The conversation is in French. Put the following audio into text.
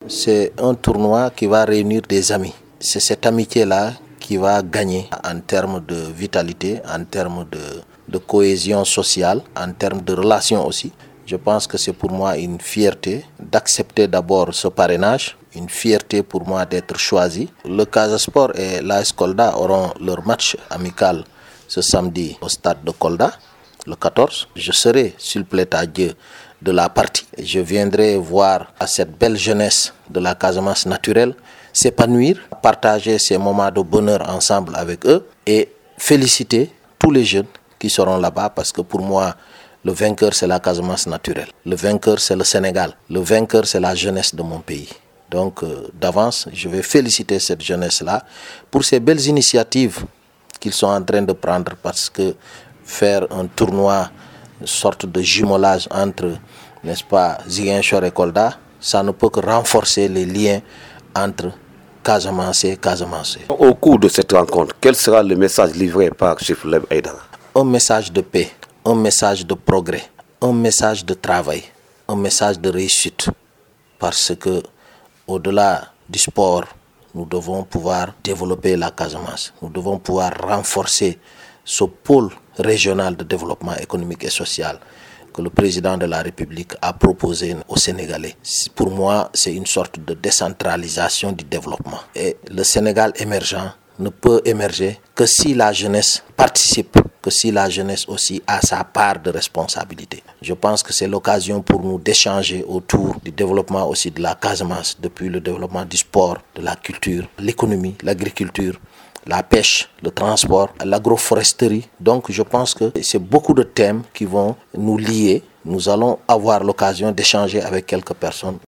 C'est un tournoi qui va réunir des amis. C'est cette amitié-là qui va gagner en termes de vitalité, en termes de cohésion sociale, en termes de relations aussi. Je pense que c'est pour moi une fierté d'accepter d'abord ce parrainage, une fierté pour moi d'être choisi. Le Casa Sport et l'AS Kolda auront leur match amical ce samedi au stade de Kolda, le 14. Je serai, s'il plaît à Dieu, de la partie. Je viendrai voir à cette belle jeunesse de la Casamance naturelle s'épanouir, partager ces moments de bonheur ensemble avec eux et féliciter tous les jeunes qui seront là-bas parce que pour moi, le vainqueur, c'est la Casamance naturelle. Le vainqueur, c'est le Sénégal. Le vainqueur, c'est la jeunesse de mon pays. Donc, d'avance, je vais féliciter cette jeunesse-là pour ces belles initiatives qu'ils sont en train de prendre parce que faire un tournoi, une sorte de jumelage entre, n'est-ce pas, Ziguinchor et Kolda, ça ne peut que renforcer les liens entre Casamance et Casamance. Au cours de cette rencontre, quel sera le message livré par Chef Leb Aïdara? Un message de paix, un message de progrès, un message de travail, un message de réussite. Parce que, au-delà du sport, nous devons pouvoir développer la Casamance. Nous devons pouvoir renforcer ce pôle régional de développement économique et social que le président de la République a proposé aux Sénégalais. Pour moi, c'est une sorte de décentralisation du développement. Et le Sénégal émergent ne peut émerger que si la jeunesse participe, que si la jeunesse aussi a sa part de responsabilité. Je pense que c'est l'occasion pour nous d'échanger autour du développement aussi de la Casamance, depuis le développement du sport, de la culture, l'économie, l'agriculture, la pêche, le transport, l'agroforesterie. Donc je pense que c'est beaucoup de thèmes qui vont nous lier. Nous allons avoir l'occasion d'échanger avec quelques personnes.